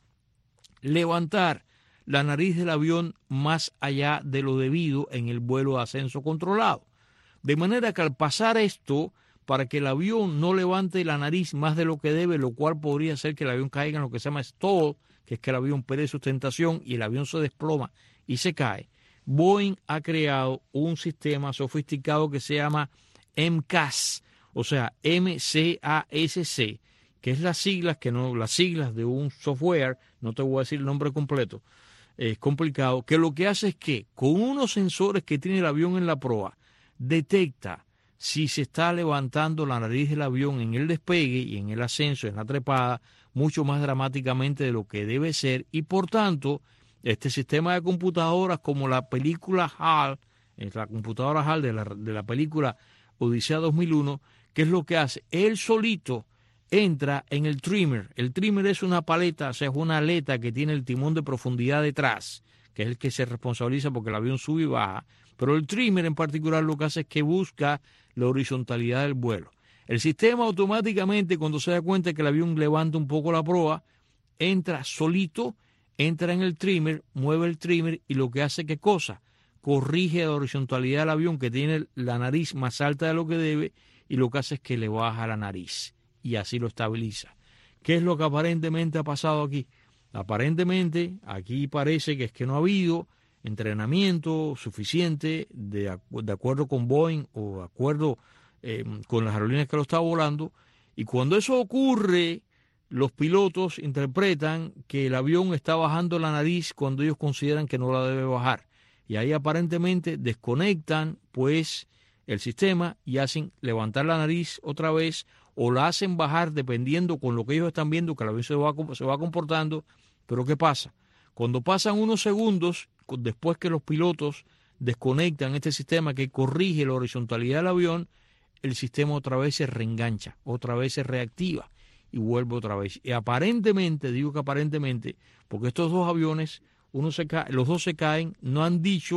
levantar la nariz del avión más allá de lo debido en el vuelo de ascenso controlado. De manera que al pasar esto, para que el avión no levante la nariz más de lo que debe, lo cual podría hacer que el avión caiga en lo que se llama stall, que es que el avión pierde sustentación y el avión se desploma y se cae, Boeing ha creado un sistema sofisticado que se llama M C A S, o sea, M C A S C, que es las siglas, que no, las siglas de un software, no te voy a decir el nombre completo, es complicado, que lo que hace es que con unos sensores que tiene el avión en la proa, detecta si se está levantando la nariz del avión en el despegue y en el ascenso, en la trepada, mucho más dramáticamente de lo que debe ser, y por tanto, este sistema de computadoras como la película HAL, la computadora HAL de la, de la película Odisea dos mil uno, ¿qué es lo que hace? Él solito entra en el trimmer. El trimmer es una paleta, o sea, es una aleta que tiene el timón de profundidad detrás, que es el que se responsabiliza porque el avión sube y baja. Pero el trimmer en particular lo que hace es que busca la horizontalidad del vuelo. El sistema automáticamente, cuando se da cuenta que el avión levanta un poco la proa, entra solito, entra en el trimmer, mueve el trimmer y lo que hace, ¿qué cosa? Corrige la horizontalidad del avión, que tiene la nariz más alta de lo que debe, y lo que hace es que le baja la nariz y así lo estabiliza. ¿Qué es lo que aparentemente ha pasado aquí? Aparentemente aquí parece que es que no ha habido entrenamiento suficiente de, de acuerdo con Boeing o de acuerdo eh, con las aerolíneas que lo está volando, y cuando eso ocurre, los pilotos interpretan que el avión está bajando la nariz cuando ellos consideran que no la debe bajar, y ahí aparentemente desconectan pues el sistema y hacen levantar la nariz otra vez, o la hacen bajar dependiendo con lo que ellos están viendo que el avión se va, se va comportando. Pero ¿qué pasa? Cuando pasan unos segundos, después que los pilotos desconectan este sistema que corrige la horizontalidad del avión, el sistema otra vez se reengancha, otra vez se reactiva y vuelve otra vez. Y aparentemente, digo que aparentemente, porque estos dos aviones, uno se cae, los dos se caen, no han dicho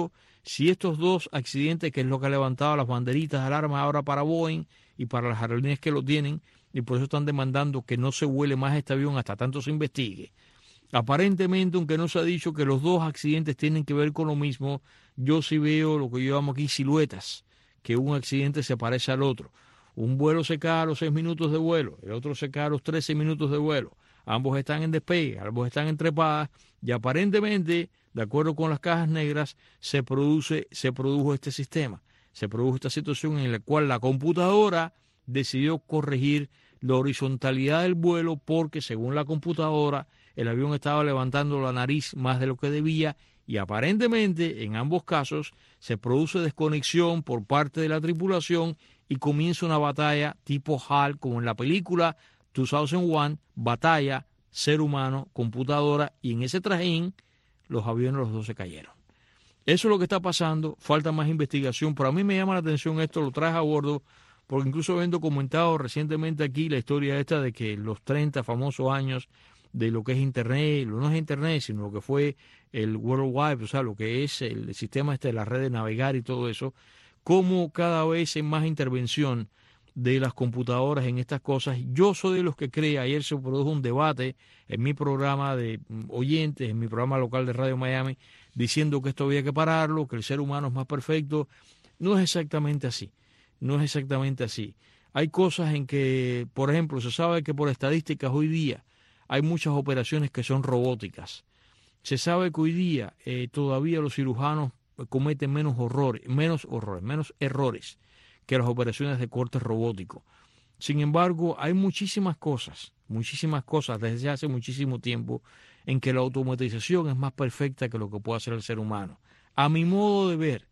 Si estos dos accidentes, que es lo que ha levantado las banderitas de alarma ahora para Boeing y para las aerolíneas que lo tienen, y por eso están demandando que no se vuele más este avión hasta tanto se investigue. Aparentemente, aunque no se ha dicho que los dos accidentes tienen que ver con lo mismo, yo sí veo lo que yo llamo aquí siluetas, que un accidente se parece al otro. Un vuelo se cae a los seis minutos de vuelo, el otro se cae a los trece minutos de vuelo. Ambos están en despegue, ambos están en trepadas, y aparentemente, de acuerdo con las cajas negras, se produce, se produjo este sistema. Se produjo esta situación en la cual la computadora decidió corregir la horizontalidad del vuelo porque, según la computadora, el avión estaba levantando la nariz más de lo que debía y aparentemente, en ambos casos, se produce desconexión por parte de la tripulación y comienza una batalla tipo H A L, como en la película dos mil uno, batalla, ser humano, computadora, y en ese trajín los aviones los dos se cayeron. Eso es lo que está pasando, falta más investigación, pero a mí me llama la atención esto, lo traje a bordo, porque incluso habiendo comentado recientemente aquí la historia esta de que los treinta famosos años de lo que es Internet, no es Internet, sino lo que fue el World Wide, o sea, lo que es el sistema este de la red de navegar y todo eso, cómo cada vez hay más intervención de las computadoras en estas cosas. Yo soy de los que cree, ayer se produjo un debate en mi programa de oyentes, en mi programa local de Radio Miami, diciendo que esto había que pararlo, que el ser humano es más perfecto. No es exactamente así, no es exactamente así. Hay cosas en que, por ejemplo, se sabe que por estadísticas hoy día hay muchas operaciones que son robóticas. Se sabe que hoy día eh, todavía los cirujanos cometen menos horrores, menos horrores, menos errores que las operaciones de corte robótico. Sin embargo, hay muchísimas cosas, muchísimas cosas desde hace muchísimo tiempo en que la automatización es más perfecta que lo que puede hacer el ser humano. A mi modo de ver,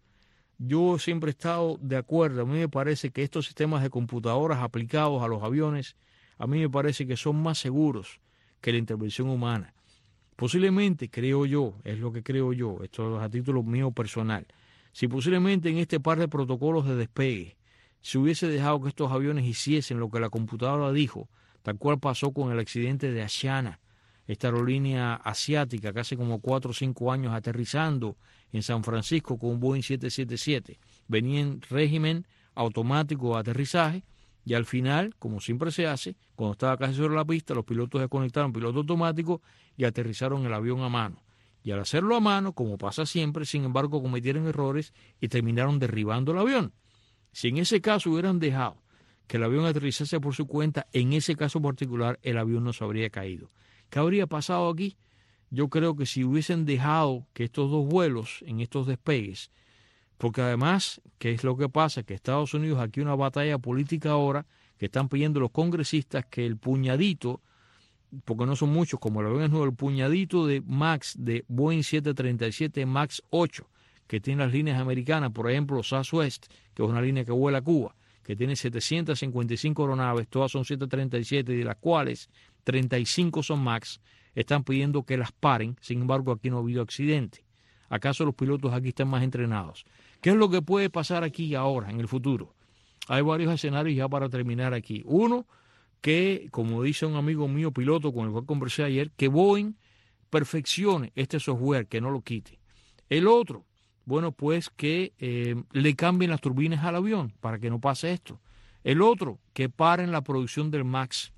yo siempre he estado de acuerdo. A mí me parece que estos sistemas de computadoras aplicados a los aviones, a mí me parece que son más seguros que la intervención humana. Posiblemente, creo yo, es lo que creo yo, esto es a título mío personal, si posiblemente en este par de protocolos de despegue se hubiese dejado que estos aviones hiciesen lo que la computadora dijo, tal cual pasó con el accidente de Asiana, esta aerolínea asiática que hace como cuatro o cinco años aterrizando en San Francisco con un Boeing siete siete siete, venía en régimen automático de aterrizaje, y al final, como siempre se hace, cuando estaba casi sobre la pista, los pilotos desconectaron piloto automático y aterrizaron el avión a mano. Y al hacerlo a mano, como pasa siempre, sin embargo, cometieron errores y terminaron derribando el avión. Si en ese caso hubieran dejado que el avión aterrizase por su cuenta, en ese caso particular, el avión no se habría caído. ¿Qué habría pasado aquí? Yo creo que si hubiesen dejado que estos dos vuelos, en estos despegues, porque además, ¿qué es lo que pasa? Que Estados Unidos, aquí una batalla política ahora, que están pidiendo los congresistas que el puñadito, porque no son muchos, como el avión es nuevo, el puñadito de MAX, de Boeing siete treinta y siete MAX ocho, que tiene las líneas americanas, por ejemplo, Southwest, que es una línea que vuela a Cuba, que tiene setecientas cincuenta y cinco aeronaves, todas son siete treinta y siete, de las cuales treinta y cinco son MAX, están pidiendo que las paren. Sin embargo, aquí no ha habido accidente. ¿Acaso los pilotos aquí están más entrenados? ¿Qué es lo que puede pasar aquí ahora, en el futuro? Hay varios escenarios ya para terminar aquí. Uno, que, como dice un amigo mío piloto con el cual conversé ayer, que Boeing perfeccione este software, que no lo quite. El otro, bueno, pues que eh, le cambien las turbinas al avión para que no pase esto. El otro, que paren la producción del MAX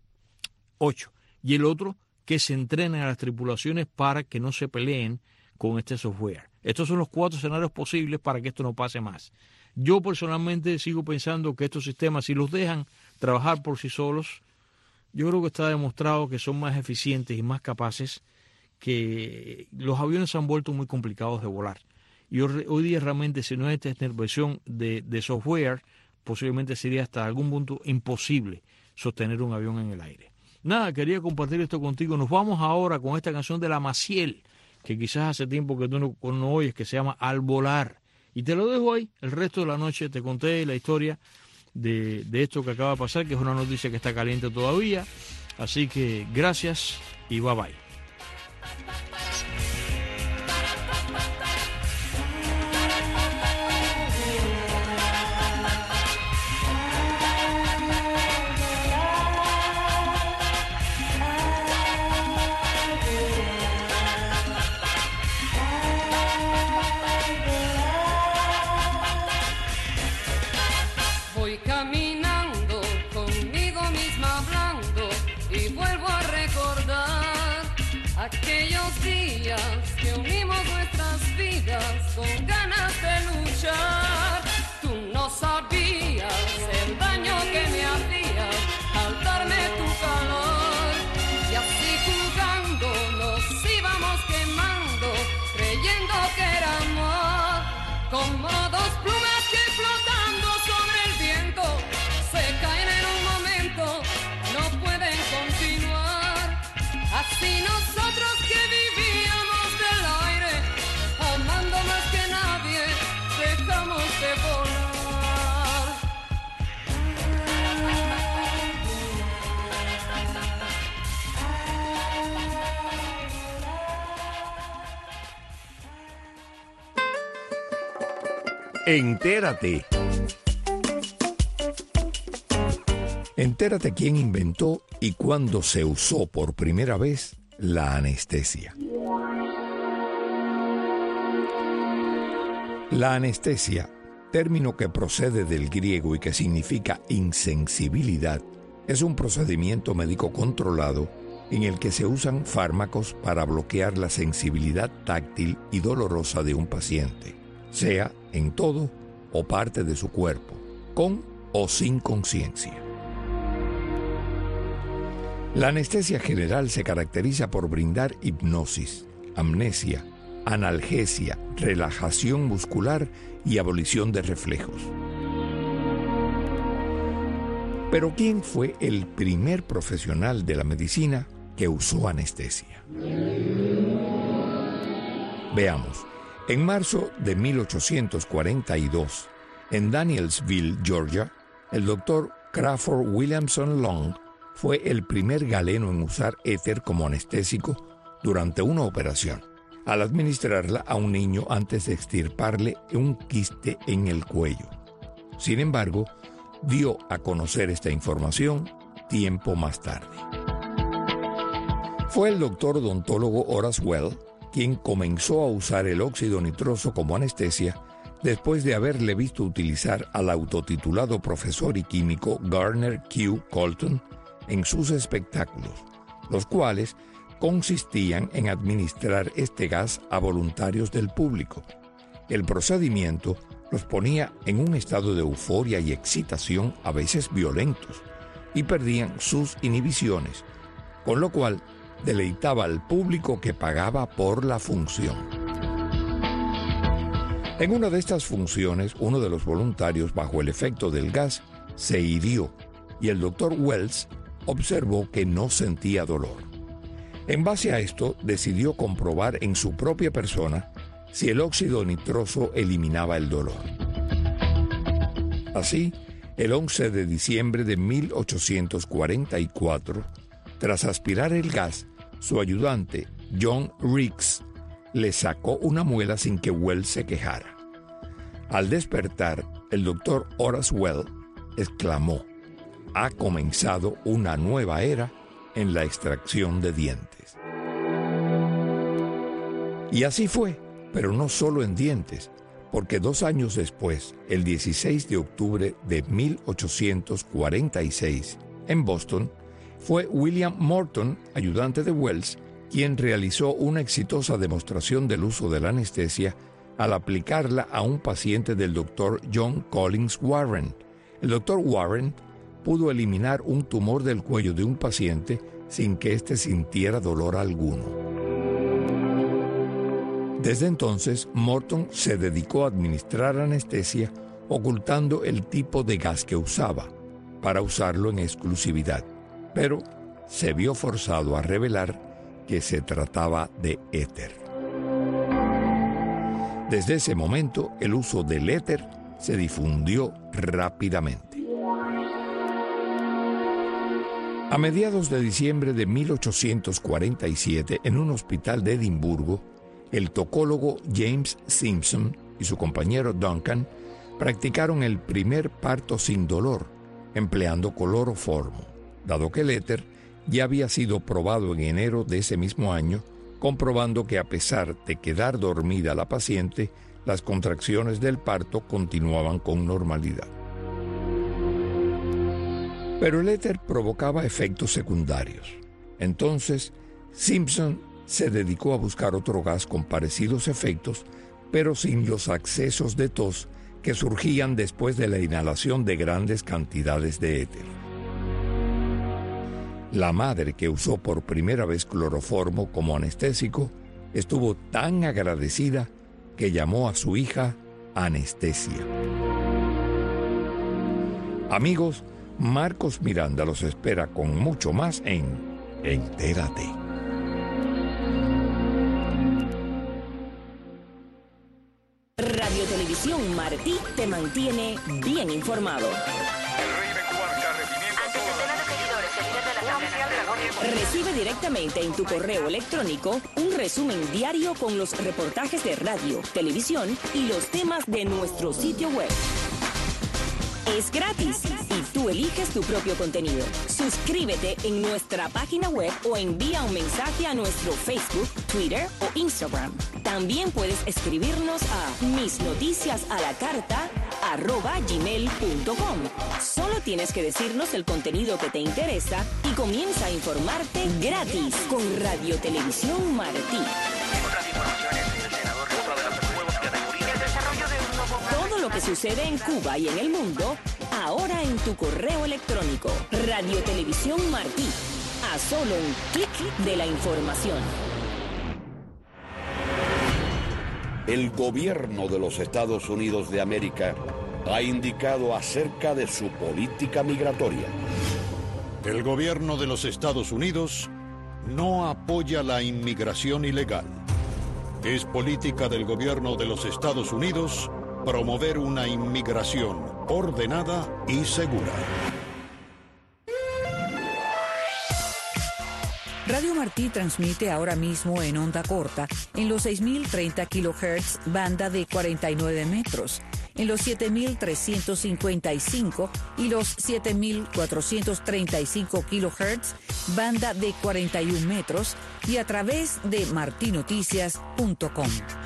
ocho. Y el otro, que se entrenen a las tripulaciones para que no se peleen con este software. Estos son los cuatro escenarios posibles para que esto no pase más. Yo personalmente sigo pensando que estos sistemas, si los dejan trabajar por sí solos, yo creo que está demostrado que son más eficientes y más capaces, que los aviones se han vuelto muy complicados de volar. Y hoy día realmente, si no es esta intervención de, de software, posiblemente sería hasta algún punto imposible sostener un avión en el aire. Nada, quería compartir esto contigo. Nos vamos ahora con esta canción de La Maciel, que quizás hace tiempo que tú no, no oyes, que se llama Al Volar. Y te lo dejo ahí. El resto de la noche te conté la historia de, de esto que acaba de pasar, que es una noticia que está caliente todavía. Así que gracias y bye bye. Al Aquellos días que unimos nuestras vidas con ganas de luchar. Tú no sabías el daño que me hacías al darme tu calor. Y así jugando nos íbamos quemando, creyendo que era amor. Como dos plumas que flotando sobre el viento se caen en un momento, no pueden continuar. Así nosotros que vivíamos del aire, amando más que nadie, dejamos de volar. Entérate. Entérate quién inventó y cuándo se usó por primera vez la anestesia. La anestesia, término que procede del griego y que significa insensibilidad, es un procedimiento médico controlado en el que se usan fármacos para bloquear la sensibilidad táctil y dolorosa de un paciente, sea en todo o parte de su cuerpo, con o sin conciencia. La anestesia general se caracteriza por brindar hipnosis, amnesia, analgesia, relajación muscular y abolición de reflejos. Pero ¿quién fue el primer profesional de la medicina que usó anestesia? Veamos. En marzo de mil ochocientos cuarenta y dos, en Danielsville, Georgia, el doctor Crawford Williamson Long fue el primer galeno en usar éter como anestésico durante una operación, al administrarla a un niño antes de extirparle un quiste en el cuello. Sin embargo, dio a conocer esta información tiempo más tarde. Fue el doctor odontólogo Horace Well quien comenzó a usar el óxido nitroso como anestesia después de haberle visto utilizar al autotitulado profesor y químico Garner Q. Colton en sus espectáculos, los cuales consistían en administrar este gas a voluntarios del público. El procedimiento los ponía en un estado de euforia y excitación a veces violentos y perdían sus inhibiciones, con lo cual deleitaba al público que pagaba por la función. En una de estas funciones, uno de los voluntarios, bajo el efecto del gas, se hirió y el doctor Wells observó que no sentía dolor. En base a esto, decidió comprobar en su propia persona si el óxido nitroso eliminaba el dolor. Así, el once de diciembre de mil ochocientos cuarenta y cuatro, tras aspirar el gas, su ayudante, John Riggs, le sacó una muela sin que Wells se quejara. Al despertar, el doctor Horace Well exclamó: «Ha comenzado una nueva era en la extracción de dientes». Y así fue, pero no solo en dientes, porque dos años después, el dieciséis de octubre de mil ochocientos cuarenta y seis, en Boston, fue William Morton, ayudante de Wells, quien realizó una exitosa demostración del uso de la anestesia al aplicarla a un paciente del doctor John Collins Warren. El doctor Warren pudo eliminar un tumor del cuello de un paciente sin que éste sintiera dolor alguno. Desde entonces, Morton se dedicó a administrar anestesia ocultando el tipo de gas que usaba, para usarlo en exclusividad, pero se vio forzado a revelar que se trataba de éter. Desde ese momento, el uso del éter se difundió rápidamente. A mediados de diciembre de mil ochocientos cuarenta y siete, en un hospital de Edimburgo, el tocólogo James Simpson y su compañero Duncan practicaron el primer parto sin dolor, empleando cloroformo, dado que el éter ya había sido probado en enero de ese mismo año, comprobando que a pesar de quedar dormida la paciente, las contracciones del parto continuaban con normalidad. Pero el éter provocaba efectos secundarios. Entonces, Simpson se dedicó a buscar otro gas con parecidos efectos, pero sin los accesos de tos que surgían después de la inhalación de grandes cantidades de éter. La madre, que usó por primera vez cloroformo como anestésico, estuvo tan agradecida que llamó a su hija Anestesia. Amigos, Marcos Miranda los espera con mucho más en Entérate. Radio Televisión Martí te mantiene bien informado. Recibe directamente en tu correo electrónico un resumen diario con los reportajes de radio, televisión y los temas de nuestro sitio web. Es gratis y tú eliges tu propio contenido. Suscríbete en nuestra página web o envía un mensaje a nuestro Facebook, Twitter o Instagram. También puedes escribirnos a misnoticiasalacarta arroba gmail punto com. Solo tienes que decirnos el contenido que te interesa y comienza a informarte gratis con Radio Televisión Martí. Todo lo que sucede en Cuba y en el mundo, ahora en tu correo electrónico. Radio Televisión Martí. A solo un clic de la información. El gobierno de los Estados Unidos de América ha indicado acerca de su política migratoria. El gobierno de los Estados Unidos no apoya la inmigración ilegal. Es política del gobierno de los Estados Unidos promover una inmigración ordenada y segura. Radio Martí transmite ahora mismo en onda corta en los seis mil treinta kilohertz, banda de cuarenta y nueve metros, en los siete mil trescientos cincuenta y cinco y los siete mil cuatrocientos treinta y cinco kilohertz, banda de cuarenta y un metros, y a través de martinoticias punto com.